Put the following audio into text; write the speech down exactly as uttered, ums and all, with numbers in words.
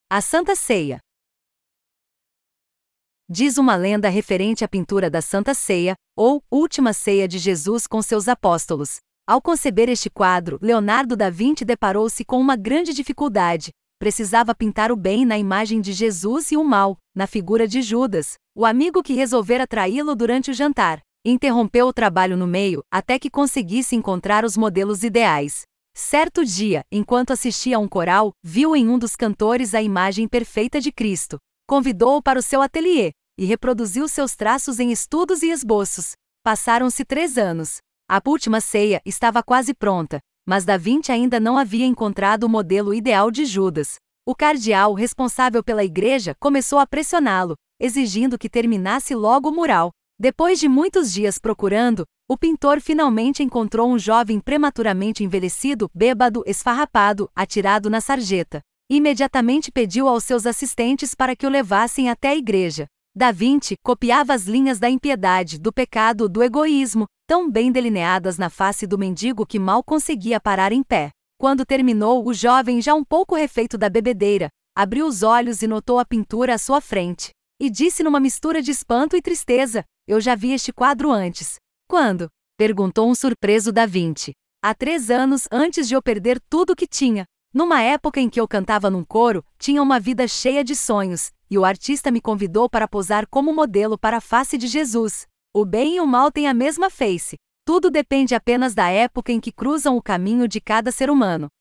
A Santa Ceia. Diz uma lenda referente à pintura da Santa Ceia, ou Última Ceia de Jesus com seus apóstolos. Ao conceber este quadro, Leonardo da Vinci deparou-se com uma grande dificuldade. Precisava pintar o bem na imagem de Jesus e o mal, na figura de Judas, o amigo que resolvera traí-lo durante o jantar. Interrompeu o trabalho no meio, até que conseguisse encontrar os modelos ideais. Certo dia, enquanto assistia a um coral, viu em um dos cantores a imagem perfeita de Cristo. Convidou-o para o seu ateliê, e reproduziu seus traços em estudos e esboços. Passaram-se três anos. A Última Ceia estava quase pronta, mas Da Vinci ainda não havia encontrado o modelo ideal de Judas. O cardeal responsável pela igreja começou a pressioná-lo, exigindo que terminasse logo o mural. Depois de muitos dias procurando, o pintor finalmente encontrou um jovem prematuramente envelhecido, bêbado, esfarrapado, atirado na sarjeta. Imediatamente pediu aos seus assistentes para que o levassem até a igreja. Da Vinci copiava as linhas da impiedade, do pecado, do egoísmo, tão bem delineadas na face do mendigo que mal conseguia parar em pé. Quando terminou, o jovem, já um pouco refeito da bebedeira, abriu os olhos e notou a pintura à sua frente. E disse numa mistura de espanto e tristeza: "Eu já vi este quadro antes." "Quando?" perguntou um surpreso Da Vinci. "Há três anos, antes de eu perder tudo o que tinha. Numa época em que eu cantava num coro, tinha uma vida cheia de sonhos, e o artista me convidou para posar como modelo para a face de Jesus. O bem e o mal têm a mesma face. Tudo depende apenas da época em que cruzam o caminho de cada ser humano."